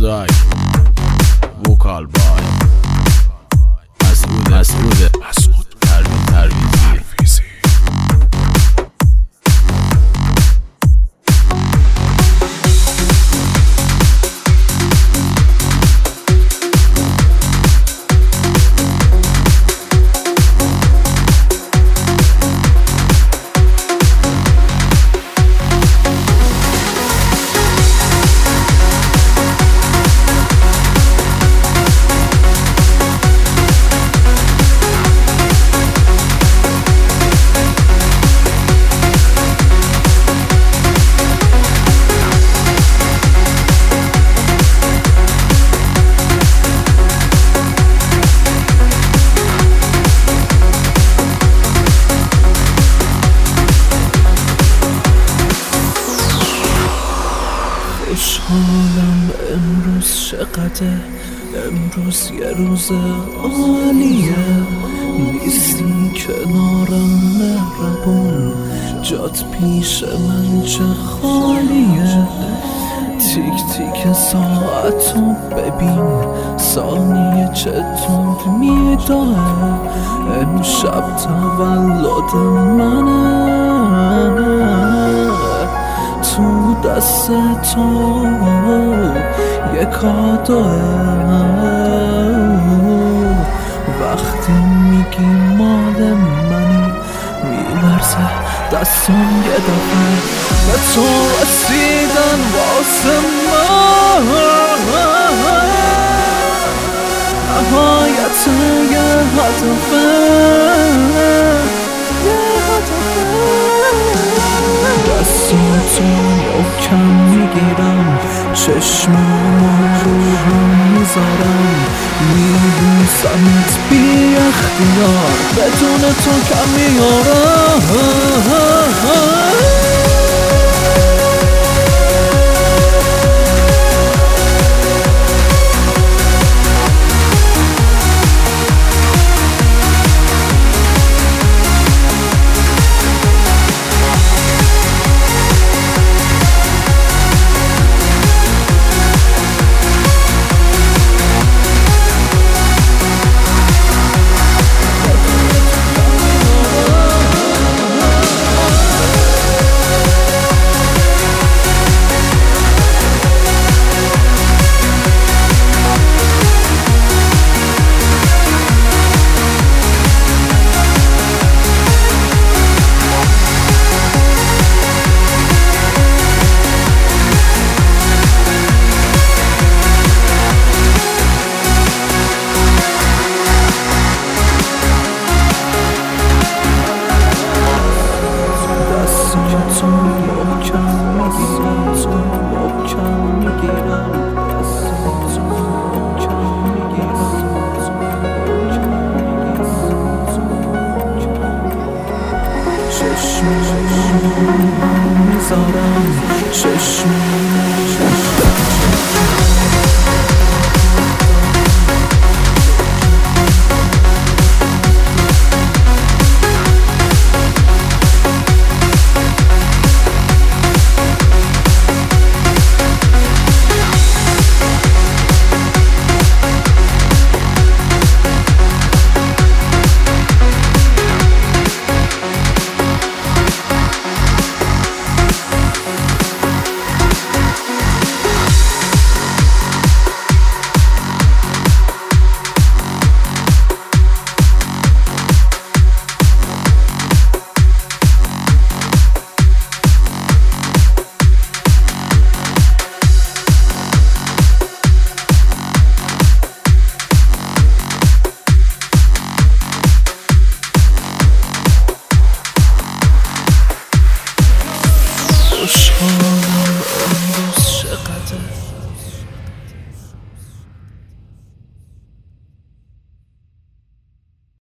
Kodak Vocal by مسعود ترویزی. خوشحالم امروز چقدر، امروز یه روز عالیه. نیستی کنارم مهربون، جات پیش من چه خالیه. تیک تیک ساعتو ببین، ثانیه چه تند میداره. امشب تولد منه، تو دست تو یه کادوه. وقتی میگی مال منی میلرزه دستم یه دفعه. به تو رسیدن واسه من نهایت یه هدفه. دستاتو محکم میگیرم، چشمامو رو هم میذارم، میبوسمت بی اختیار، بدون تو کم میارم. چشم میذارم، چشم